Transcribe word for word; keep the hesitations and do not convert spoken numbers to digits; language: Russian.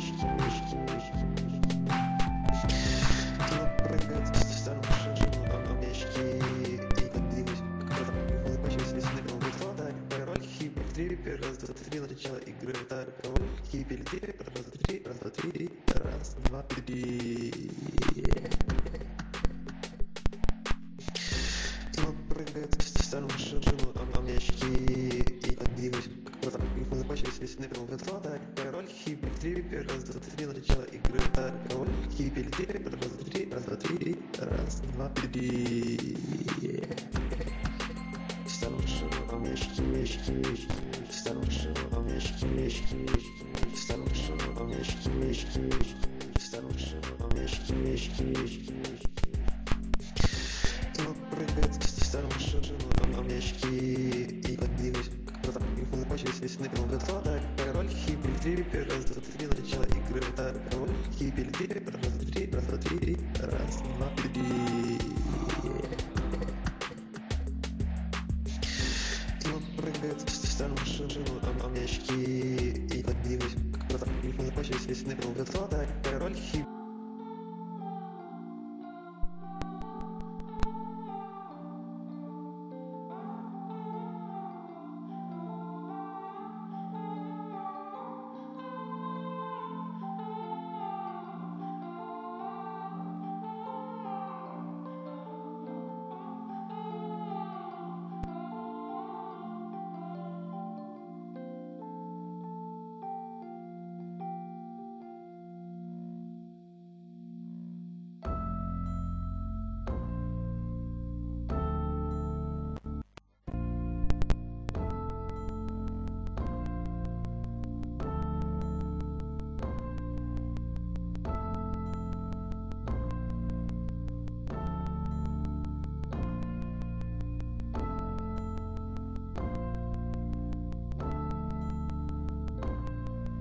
мячики, мячики, мячики. Тело прыгает в сторону шажину, а мячики и подвинулись, как раз улыбачиваясь, если нырнул в лицо, так, пароль, хип, три, раз, два, три, начало игры, так, пароль, хип, или три, раз, два, три, раз, два, три, раз, два, три. Тело прыгает в сторону шажину, а мячики и подвинулись, как раз улыбачиваясь, если нырнул в лицо, так, пароль, хип, три, раз, два, три, начало игры, так, пароль, хип, или три, раз, два, три, раз, два, три, раз, два, три. В сторону шажину, а мячики, мячики, мячики. В сторону шажину, а мячики, мячики, мячики. В сторону шажину, а мячики, мячики, мячики. В сторону шажину, а мячики, мячики, мячики. Тело прыгает в сторону шажину, а мячики и подвинулись, как раз улыбачиваясь, если нырнул в лицо, так, пароль, хип, три, раз, два, три, начало игры, так, пароль, хип, три, раз, два, три, раз, два, три, раз, два, три. Тело прыгает в сторону шажину, а мячики и подвинулись, как раз улыбачиваясь, если нырнул в лицо, так, пароль, хип.